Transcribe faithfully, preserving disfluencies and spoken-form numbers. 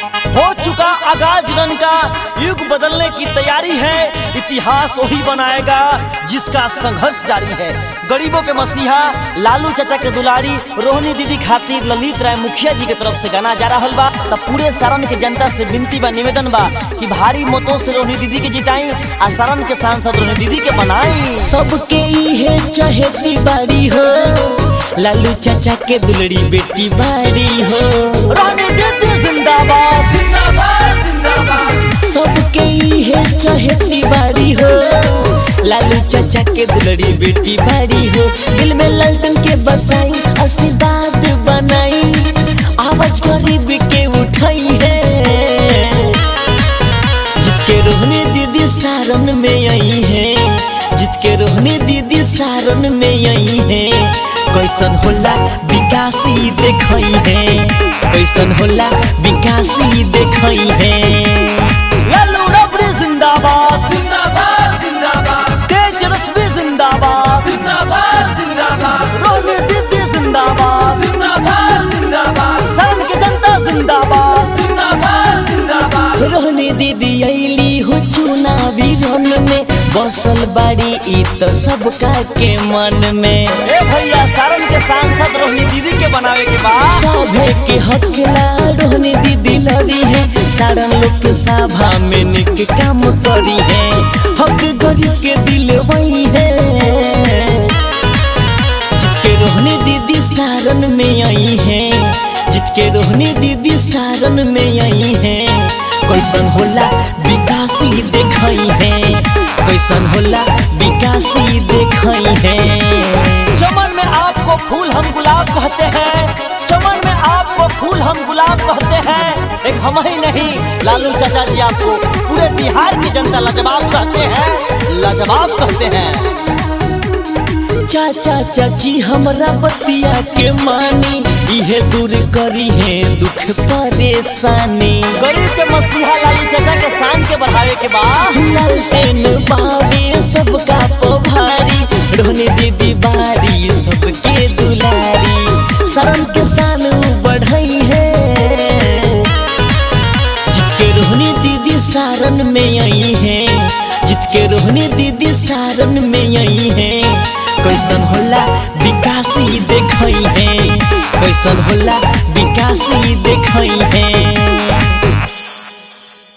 हो चुका आगाज रन का, युग बदलने की तैयारी है। इतिहास वही बनाएगा जिसका संघर्ष जारी है। गरीबों के मसीहा लालू चाचा के दुलारी रोहिणी दीदी खातिर ललित राय मुखिया जी के तरफ से गाना जा रहा बा। तब पूरे सारण के जनता से विनती बा, निवेदन बा कि भारी मतों से रोहिणी दीदी के जिताई आ सारण के सांसद रोहिणी दीदी के बनाई। सबके इहे चहेती बारी हो, लालू चाचा के दुलड़ी बेटी बारी हो। रोहिणी दीदी जिंदाबाद जिंदाबाद जिंदाबाद। सबके इहे चहेती बारी हो, लालू चाचा के दुलड़ी बेटी बारी हो। दिल में ललटन के बसाई आशीर्वाद बनाई, आवाज गरीब के उठाई है। जित के रोहिणी दीदी सारण में आई है, जित के रोहिणी दीदी सारण में आई है। कैसन होला विकासी देखई है, कैसन होला विकासी देखई है। लालू रबड़ी जिंदाबाद जिंदाबाद जिंदाबाद। तेज रश्मि जिंदाबाद जिंदाबाद जिंदाबाद। रोहिणी दीदी जिंदाबाद जिंदाबाद जिंदाबाद। सारण की जनता जिंदाबाद जिंदाबाद जिंदाबाद। रोहिणी दीदी अली हो चुनावी रण में, बसल बाड़ी ई तो सबका के मन में। ए भैया सारण के सांसद रोहिणी दीदी के बनावे के बाद सभे के हकला रोहिणी दीदी लड़ी है। सारण लोग के सभा में निक काम करी है, हक गरीब के दिल वही है। जित के रोहिणी दीदी सारण में आई है, जित के रोहिणी दीदी सारण में आई है। कैसन होला विकासी देखई है, कैसन होला विकासी देखई है। चमन में आपको फूल हम गुलाब कहते हैं, चमन में आपको फूल हम गुलाब कहते हैं। एक हम ही नहीं लालू चाचा जी आपको पूरे बिहार की जनता लाजवाब कहते हैं, लाजवाब कहते हैं। चाचा चाची हमरा बतिया के मानी, इहे दूर करी है दुख परेशानी। गरीब के मसीहा लालू चाचा के शान के बढ़ावे के बाद लालटेन बावे सबका पभारी, रोहिणी दीदी बारी सबके दुलारी। सारण के शान बढ़ई है, जित के रोहिणी दीदी सारण में आई है, जित के रोहिणी दीदी सारण में आई है। कैसन होला विकासी देखई है, कैसन होला विकासी देखई है।